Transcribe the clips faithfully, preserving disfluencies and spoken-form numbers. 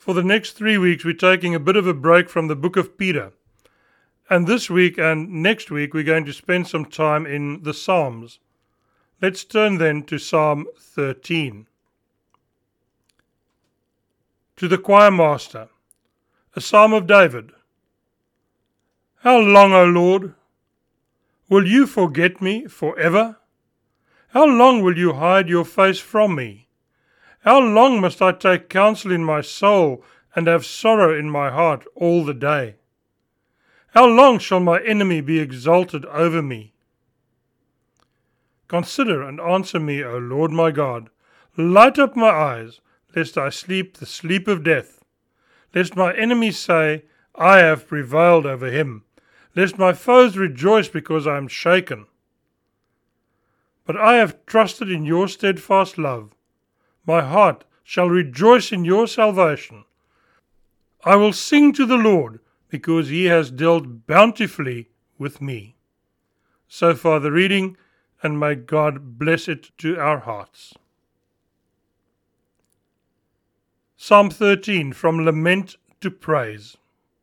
For the next three weeks, we're taking a bit of a break from the book of Peter. And this week and next week, we're going to spend some time in the Psalms. Let's turn then to Psalm thirteen. To the choir master, a psalm of David. How long, O Lord, will you forget me forever? How long will you hide your face from me? How long must I take counsel in my soul and have sorrow in my heart all the day? How long shall my enemy be exalted over me? Consider and answer me, O Lord my God. Light up my eyes, lest I sleep the sleep of death. Lest my enemies say, I have prevailed over him. Lest my foes rejoice because I am shaken. But I have trusted in your steadfast love. My heart shall rejoice in your salvation. I will sing to the Lord, because he has dealt bountifully with me. So far the reading, and may God bless it to our hearts. Psalm thirteen, from lament to praise.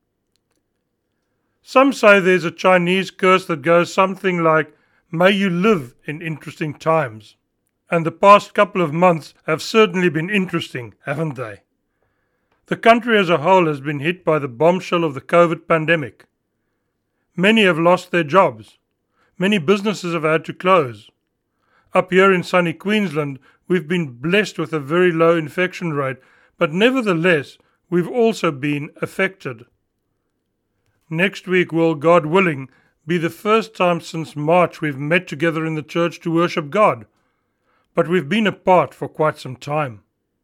Some say there's a Chinese curse that goes something like, may you live in interesting times. And the past couple of months have certainly been interesting, haven't they? The country as a whole has been hit by the bombshell of the COVID pandemic. Many have lost their jobs. Many businesses have had to close. Up here in sunny Queensland, we've been blessed with a very low infection rate, but nevertheless, we've also been affected. Next week will, God willing, be the first time since March we've met together in the church to worship God. But we've been apart for quite some time.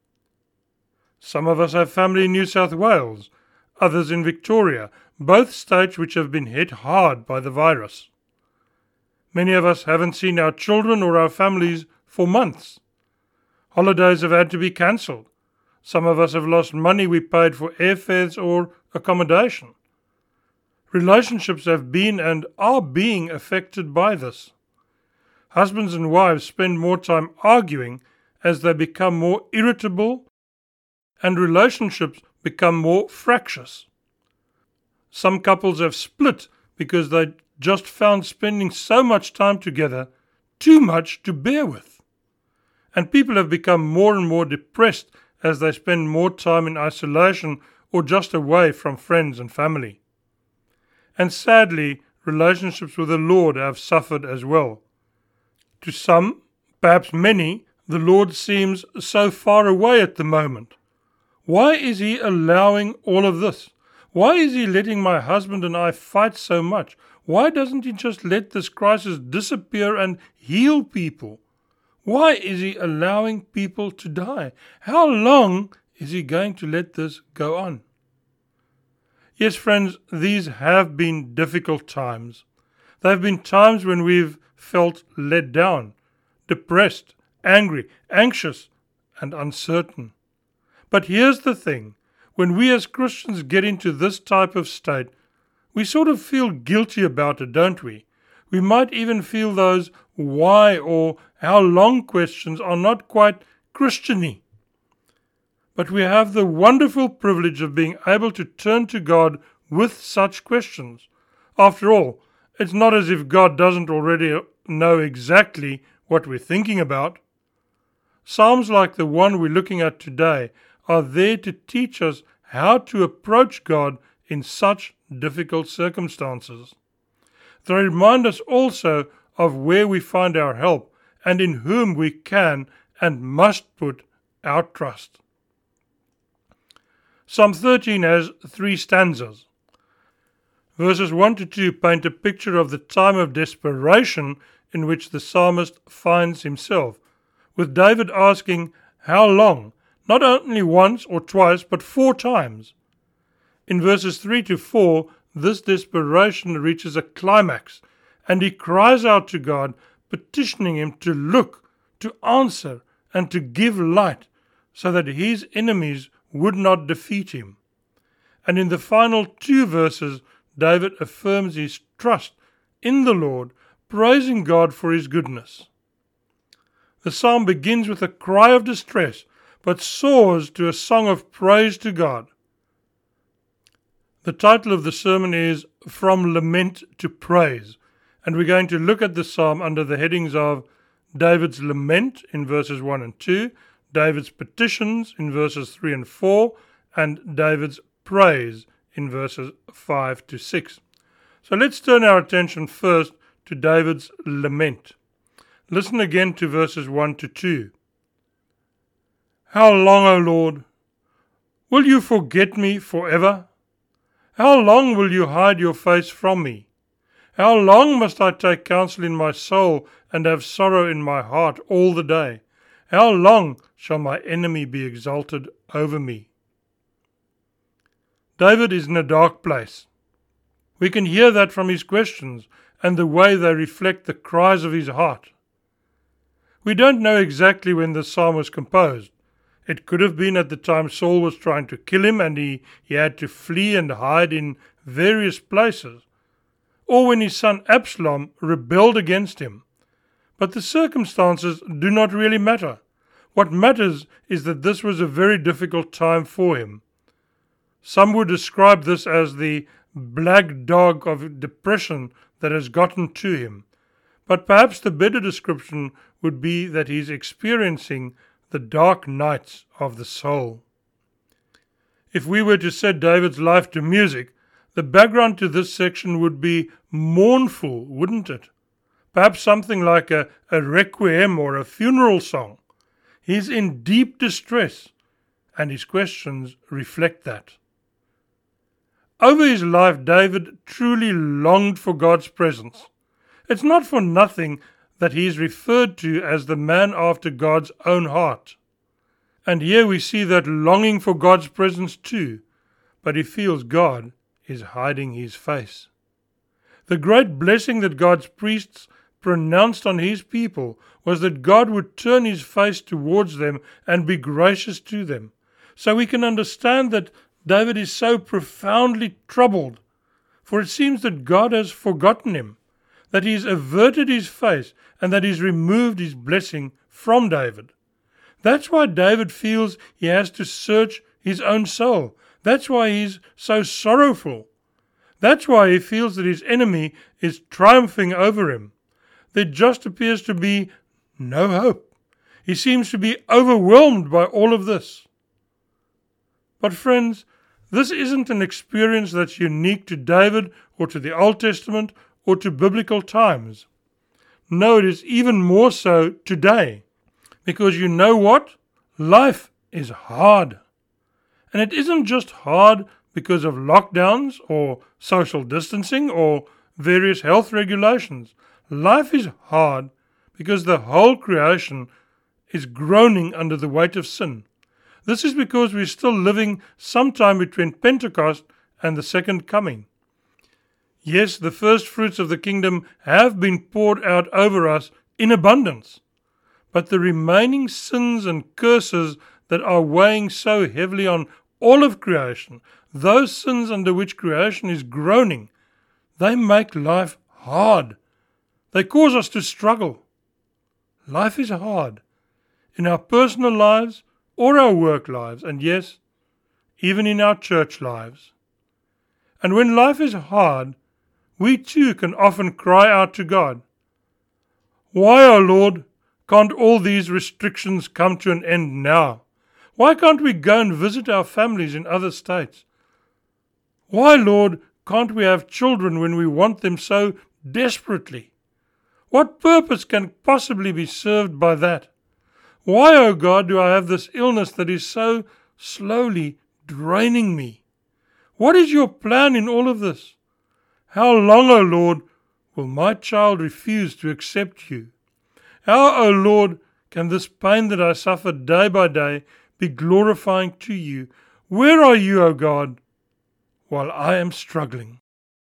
Some of us have family in New South Wales, others in Victoria, both states which have been hit hard by the virus. Many of us haven't seen our children or our families for months. Holidays have had to be cancelled. Some of us have lost money we paid for airfares or accommodation. Relationships have been and are being affected by this. Husbands and wives spend more time arguing as they become more irritable, and relationships become more fractious. Some couples have split because they just found spending so much time together too much to bear with. And people have become more and more depressed as they spend more time in isolation or just away from friends and family. And sadly, relationships with the Lord have suffered as well. To some, perhaps many, the Lord seems so far away at the moment. Why is he allowing all of this? Why is he letting my husband and I fight so much? Why doesn't he just let this crisis disappear and heal people? Why is he allowing people to die? How long is he going to let this go on? Yes, friends, these have been difficult times. There have been times when we've felt let down, depressed, angry, anxious, and uncertain. But here's the thing. When we as Christians get into this type of state, we sort of feel guilty about it, don't we? We might even feel those why or how long questions are not quite Christian-y. But we have the wonderful privilege of being able to turn to God with such questions. After all, it's not as if God doesn't already know exactly what we're thinking about. Psalms like the one we're looking at today are there to teach us how to approach God in such difficult circumstances. They remind us also of where we find our help and in whom we can and must put our trust. Psalm thirteen has three stanzas. Verses one to two paint a picture of the time of desperation in which the psalmist finds himself, with David asking, how long? Not only once or twice, but four times. In verses three to four, this desperation reaches a climax, and he cries out to God, petitioning him to look, to answer, and to give light, so that his enemies would not defeat him. And in the final two verses, David affirms his trust in the Lord, praising God for his goodness. The psalm begins with a cry of distress, but soars to a song of praise to God. The title of the sermon is From Lament to Praise, and we're going to look at the psalm under the headings of David's lament in verses one and two, David's petitions in verses three and four, and David's praise in verses five to six. So let's turn our attention first to David's lament. Listen again to verses one to two. How long, O Lord, will you forget me forever? How long will you hide your face from me? How long must I take counsel in my soul and have sorrow in my heart all the day? How long shall my enemy be exalted over me? David is in a dark place. We can hear that from his questions and the way they reflect the cries of his heart. We don't know exactly when the psalm was composed. It could have been at the time Saul was trying to kill him and he, he had to flee and hide in various places, or when his son Absalom rebelled against him. But the circumstances do not really matter. What matters is that this was a very difficult time for him. Some would describe this as the black dog of depression that has gotten to him. But perhaps the better description would be that he's experiencing the dark nights of the soul. If we were to set David's life to music, the background to this section would be mournful, wouldn't it? Perhaps something like a, a requiem or a funeral song. He's in deep distress, and his questions reflect that. Over his life, David truly longed for God's presence. It's not for nothing that he is referred to as the man after God's own heart. And here we see that longing for God's presence too, but he feels God is hiding his face. The great blessing that God's priests pronounced on his people was that God would turn his face towards them and be gracious to them. So we can understand that David is so profoundly troubled, for it seems that God has forgotten him, that he has averted his face, and that he's removed his blessing from David. That's why David feels he has to search his own soul. That's why he's so sorrowful. That's why he feels that his enemy is triumphing over him. There just appears to be no hope. He seems to be overwhelmed by all of this. But friends, this isn't an experience that's unique to David or to the Old Testament or to biblical times. No, it is even more so today. Because you know what? Life is hard. And it isn't just hard because of lockdowns or social distancing or various health regulations. Life is hard because the whole creation is groaning under the weight of sin. This is because we're still living sometime between Pentecost and the second coming. Yes, the first fruits of the kingdom have been poured out over us in abundance. But the remaining sins and curses that are weighing so heavily on all of creation, those sins under which creation is groaning, they make life hard. They cause us to struggle. Life is hard in our personal lives or our work lives, and yes, even in our church lives. And when life is hard, we too can often cry out to God, "Why, O Lord, can't all these restrictions come to an end now? Why can't we go and visit our families in other states? Why, Lord, can't we have children when we want them so desperately? What purpose can possibly be served by that? Why, O God, do I have this illness that is so slowly draining me? What is your plan in all of this? How long, O Lord, will my child refuse to accept you? How, O Lord, can this pain that I suffer day by day be glorifying to you? Where are you, O God, while I am struggling?"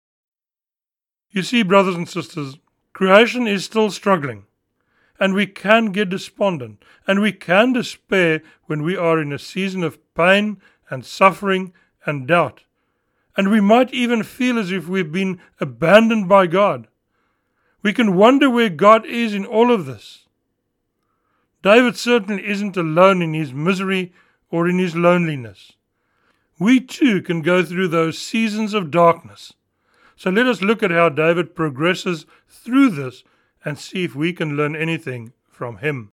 You see, brothers and sisters, creation is still struggling, and we can get despondent, and we can despair when we are in a season of pain and suffering and doubt. And we might even feel as if we've been abandoned by God. We can wonder where God is in all of this. David certainly isn't alone in his misery or in his loneliness. We too can go through those seasons of darkness. So let us look at how David progresses through this and see if we can learn anything from him.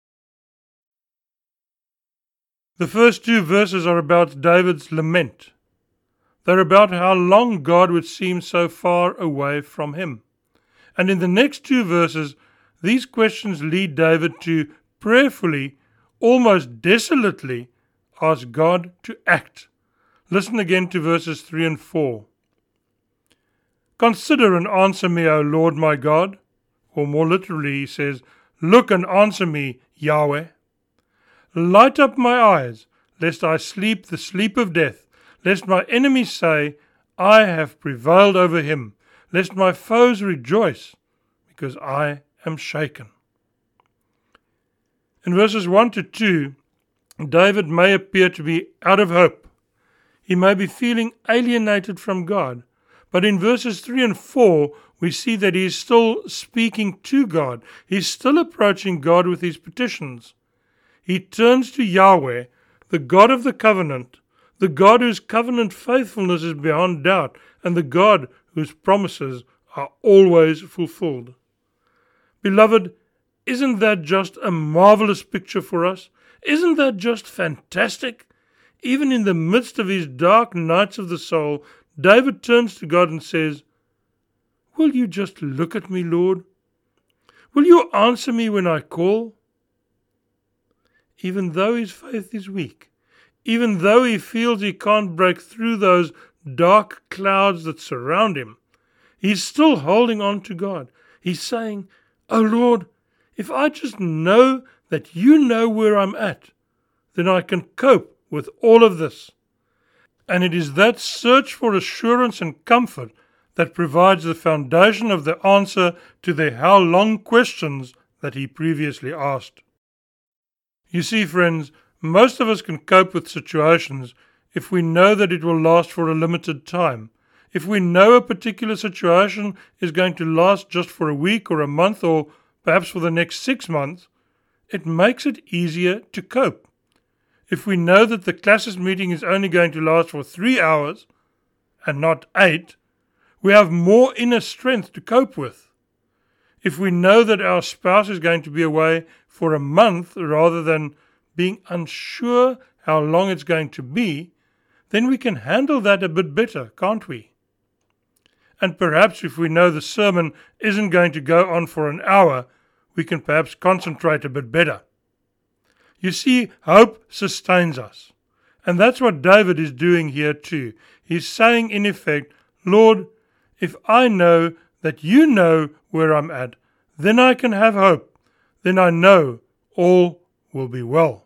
The first two verses are about David's lament. They're about how long God would seem so far away from him. And in the next two verses, these questions lead David to prayerfully, almost desolately, ask God to act. Listen again to verses three and four. Consider and answer me, O Lord my God. Or more literally, he says, look and answer me, Yahweh. Light up my eyes, lest I sleep the sleep of death, lest my enemies say, I have prevailed over him, lest my foes rejoice, because I am shaken. In verses one to two, David may appear to be out of hope. He may be feeling alienated from God. But in verses three and four, we see that he is still speaking to God. He's still approaching God with his petitions. He turns to Yahweh, the God of the covenant, the God whose covenant faithfulness is beyond doubt, and the God whose promises are always fulfilled. Beloved, isn't that just a marvelous picture for us? Isn't that just fantastic? Even in the midst of his dark nights of the soul, David turns to God and says, will you just look at me, Lord? Will you answer me when I call? Even though his faith is weak, even though he feels he can't break through those dark clouds that surround him, he's still holding on to God. He's saying, oh Lord, if I just know that you know where I'm at, then I can cope with all of this. And it is that search for assurance and comfort that provides the foundation of the answer to the how long questions that he previously asked. You see, friends, most of us can cope with situations if we know that it will last for a limited time. If we know a particular situation is going to last just for a week or a month or perhaps for the next six months, it makes it easier to cope. If we know that the classes meeting is only going to last for three hours and not eight, we have more inner strength to cope with. If we know that our spouse is going to be away for a month rather than being unsure how long it's going to be, then we can handle that a bit better, can't we? And perhaps if we know the sermon isn't going to go on for an hour, we can perhaps concentrate a bit better. You see, hope sustains us. And that's what David is doing here too. He's saying in effect, Lord, if I know that you know where I'm at, then I can have hope. Then I know all will be well.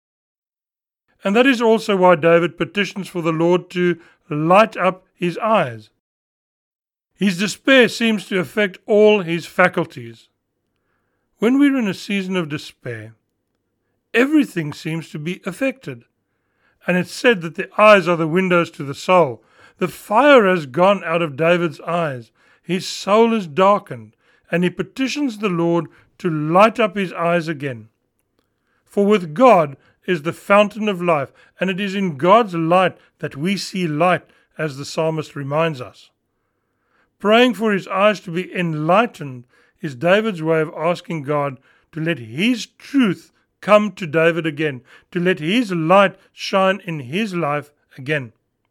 And that is also why David petitions for the Lord to light up his eyes. His despair seems to affect all his faculties. When we're in a season of despair, everything seems to be affected. And it's said that the eyes are the windows to the soul. The fire has gone out of David's eyes. His soul is darkened, and he petitions the Lord to light up his eyes again. For with God is the fountain of life, and it is in God's light that we see light, as the psalmist reminds us. Praying for his eyes to be enlightened is David's way of asking God to let his truth come to David again, to let his light shine in his life again.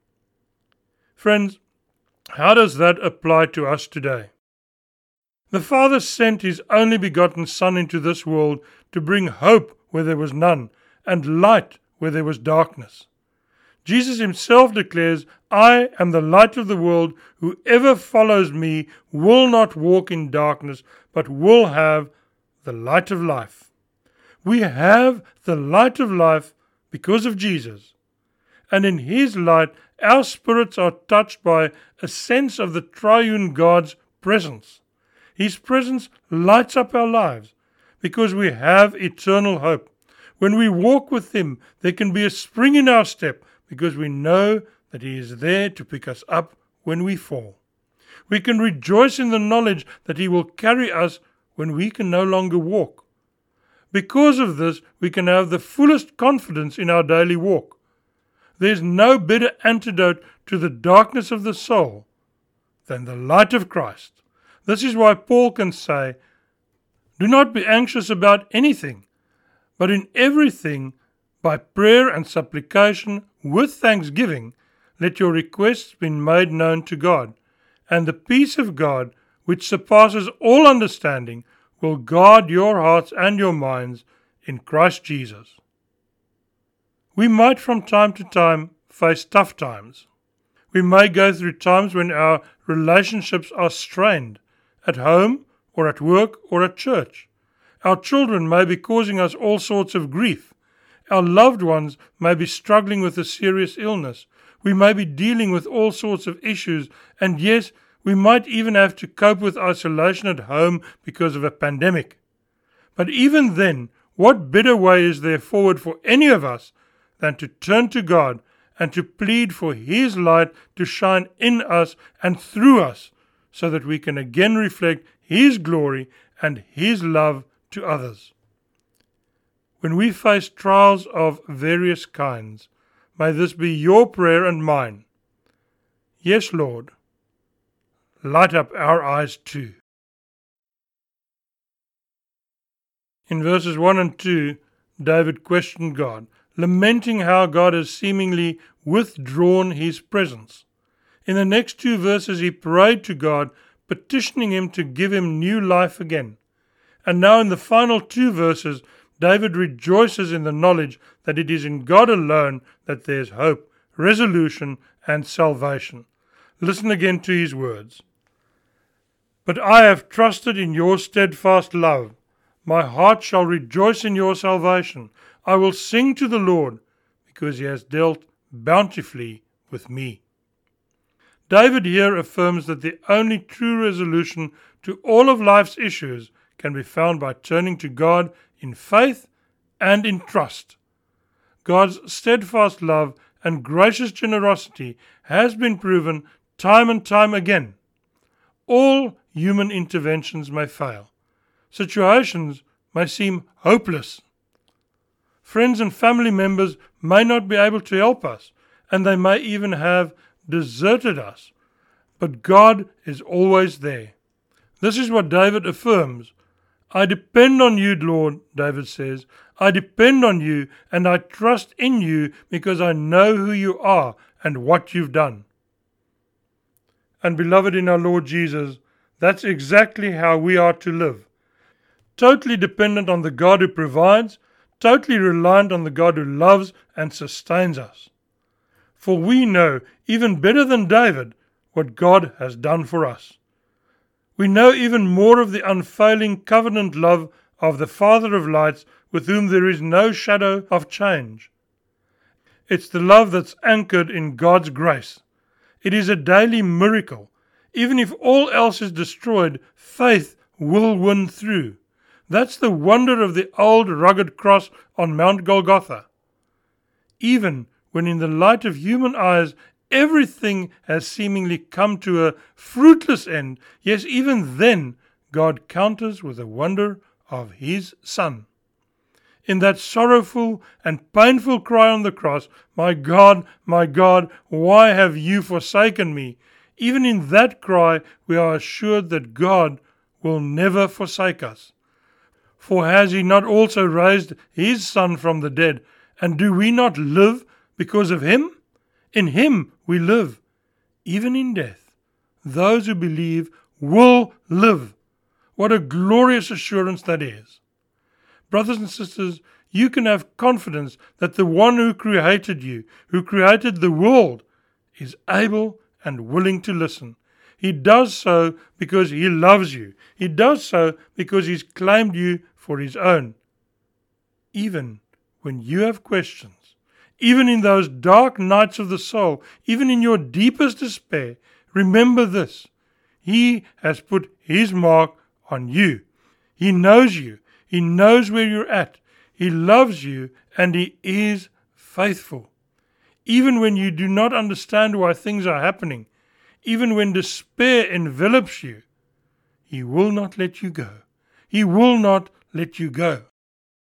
Friends, how does that apply to us today? The Father sent his only begotten Son into this world to bring hope where there was none, and light where there was darkness. Jesus himself declares, I am the light of the world. Whoever follows me will not walk in darkness, but will have the light of life. We have the light of life because of Jesus. And in his light, our spirits are touched by a sense of the triune God's presence. His presence lights up our lives because we have eternal hope. When we walk with him, there can be a spring in our step because we know that he is there to pick us up when we fall. We can rejoice in the knowledge that he will carry us when we can no longer walk. Because of this, we can have the fullest confidence in our daily walk. There's no better antidote to the darkness of the soul than the light of Christ. This is why Paul can say, "Do not be anxious about anything, but in everything, by prayer and supplication, with thanksgiving, let your requests be made known to God, and the peace of God, which surpasses all understanding, will guard your hearts and your minds in Christ Jesus." We might from time to time face tough times. We may go through times when our relationships are strained, at home or at work or at church. Our children may be causing us all sorts of grief. Our loved ones may be struggling with a serious illness. We may be dealing with all sorts of issues, and yes, we might even have to cope with isolation at home because of a pandemic. But even then, what better way is there forward for any of us than to turn to God and to plead for His light to shine in us and through us, so that we can again reflect His glory and His love to others. When we face trials of various kinds, may this be your prayer and mine. Yes, Lord, light up our eyes too. In verses one and two, David questioned God, lamenting how God has seemingly withdrawn His presence. In the next two verses, he prayed to God, petitioning Him to give him new life again. And now in the final two verses, David rejoices in the knowledge that it is in God alone that there is hope, resolution, and salvation. Listen again to his words. "But I have trusted in your steadfast love. My heart shall rejoice in your salvation. I will sing to the Lord, because He has dealt bountifully with me." David here affirms that the only true resolution to all of life's issues can be found by turning to God in faith and in trust. God's steadfast love and gracious generosity has been proven time and time again. All human interventions may fail. Situations may seem hopeless. Friends and family members may not be able to help us, and they may even have deserted us. But God is always there. This is what David affirms. "I depend on you, Lord," David says. "I depend on you, and I trust in you because I know who you are and what you've done." And beloved in our Lord Jesus, that's exactly how we are to live. Totally dependent on the God who provides, totally reliant on the God who loves and sustains us. For we know, even better than David, what God has done for us. We know even more of the unfailing covenant love of the Father of lights, with whom there is no shadow of change. It's the love that's anchored in God's grace. It is a daily miracle. Even if all else is destroyed, faith will win through. That's the wonder of the old rugged cross on Mount Golgotha. Even when in the light of human eyes everything has seemingly come to a fruitless end, yes, even then God counters with the wonder of His Son. In that sorrowful and painful cry on the cross, "My God, my God, why have you forsaken me?" Even in that cry we are assured that God will never forsake us. For has He not also raised His Son from the dead? And do we not live because of Him? In Him we live, even in death. Those who believe will live. What a glorious assurance that is. Brothers and sisters, you can have confidence that the one who created you, who created the world, is able and willing to listen. He does so because He loves you. He does so because He's claimed you for His own. Even when you have questions, even in those dark nights of the soul, even in your deepest despair, remember this. He has put His mark on you. He knows you. He knows where you're at. He loves you, and He is faithful. Even when you do not understand why things are happening, even when despair envelops you, He will not let you go. He will not let you go.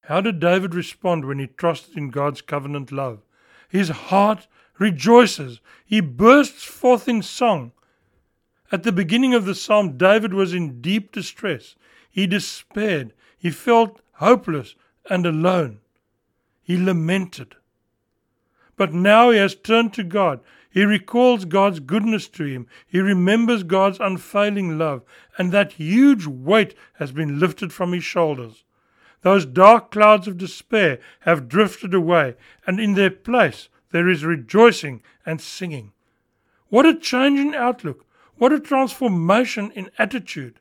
How did David respond when he trusted in God's covenant love? His heart rejoices. He bursts forth in song. At the beginning of the psalm, David was in deep distress. He despaired. He felt hopeless and alone. He lamented. But now he has turned to God. He recalls God's goodness to him. He remembers God's unfailing love, and that huge weight has been lifted from his shoulders. Those dark clouds of despair have drifted away, and in their place there is rejoicing and singing. What a change in outlook! What a transformation in attitude!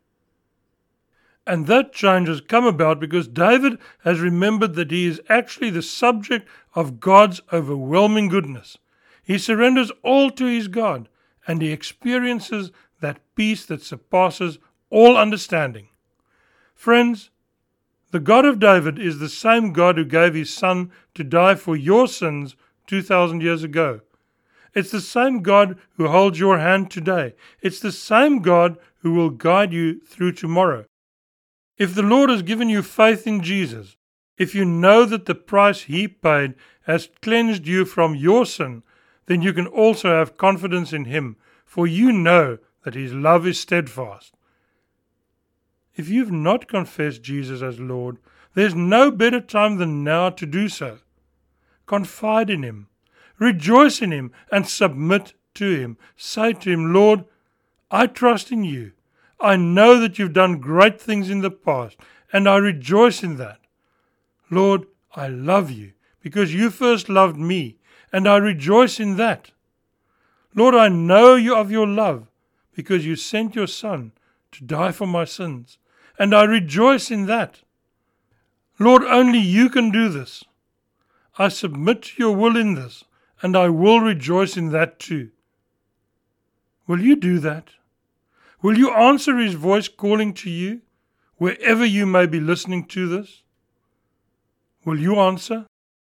And that change has come about because David has remembered that he is actually the subject of God's overwhelming goodness. He surrenders all to his God, and he experiences that peace that surpasses all understanding. Friends, the God of David is the same God who gave his Son to die for your sins two thousand years ago. It's the same God who holds your hand today. It's the same God who will guide you through tomorrow. If the Lord has given you faith in Jesus, if you know that the price he paid has cleansed you from your sin, then you can also have confidence in him, for you know that his love is steadfast. If you've not confessed Jesus as Lord, there's no better time than now to do so. Confide in him, rejoice in him, and submit to him. Say to him, Lord, I trust in you. I know that you've done great things in the past, and I rejoice in that. Lord, I love you because you first loved me, and I rejoice in that. Lord, I know you of your love because you sent your Son to die for my sins, and I rejoice in that. Lord, only you can do this. I submit to your will in this, and I will rejoice in that too. Will you do that? Will you answer his voice calling to you, wherever you may be listening to this? Will you answer?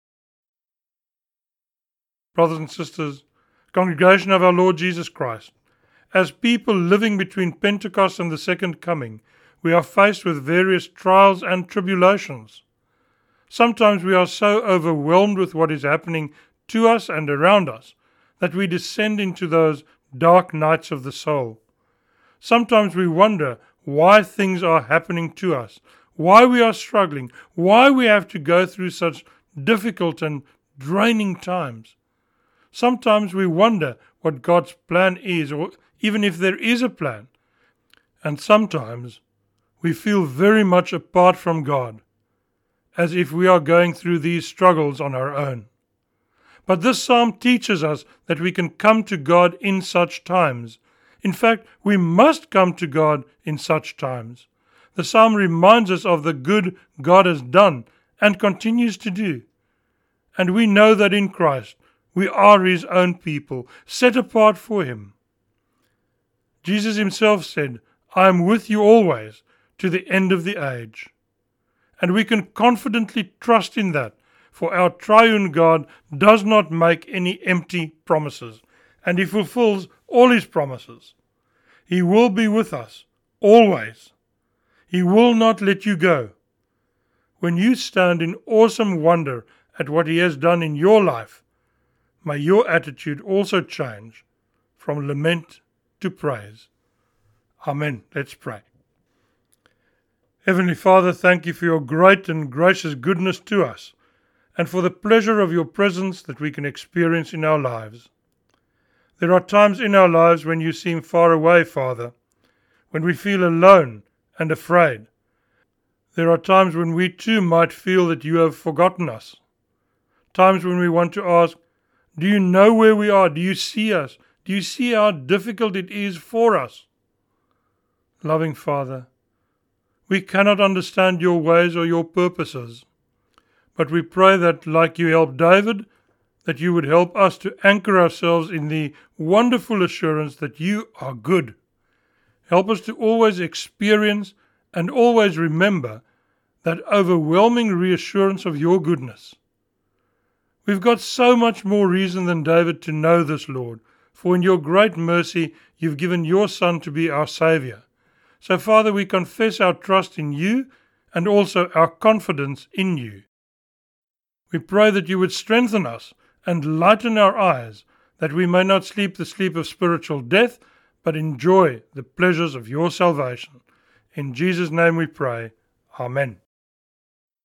Brothers and sisters, congregation of our Lord Jesus Christ, as people living between Pentecost and the Second Coming, we are faced with various trials and tribulations. Sometimes we are so overwhelmed with what is happening to us and around us that we descend into those dark nights of the soul. Sometimes we wonder why things are happening to us, why we are struggling, why we have to go through such difficult and draining times. Sometimes we wonder what God's plan is, or even if there is a plan. And sometimes we feel very much apart from God, as if we are going through these struggles on our own. But this psalm teaches us that we can come to God in such times. In fact, we must come to God in such times. The psalm reminds us of the good God has done and continues to do. And we know that in Christ we are his own people, set apart for him. Jesus himself said, I am with you always, to the end of the age. And we can confidently trust in that, for our triune God does not make any empty promises, and he fulfills all his promises. He will be with us, always. He will not let you go. When you stand in awesome wonder at what he has done in your life, may your attitude also change from lament to praise. Amen. Let's pray. Heavenly Father, thank you for your great and gracious goodness to us, and for the pleasure of your presence that we can experience in our lives. There are times in our lives when you seem far away, Father, when we feel alone and afraid. There are times when we too might feel that you have forgotten us. Times when we want to ask, do you know where we are? Do you see us? Do you see how difficult it is for us? Loving Father, we cannot understand your ways or your purposes, but we pray that, like you helped David, that you would help us to anchor ourselves in the wonderful assurance that you are good. Help us to always experience and always remember that overwhelming reassurance of your goodness. We've got so much more reason than David to know this, Lord, for in your great mercy you've given your Son to be our Saviour. So, Father, we confess our trust in you and also our confidence in you. We pray that you would strengthen us and lighten our eyes, that we may not sleep the sleep of spiritual death, but enjoy the pleasures of your salvation. In Jesus' name we pray. Amen.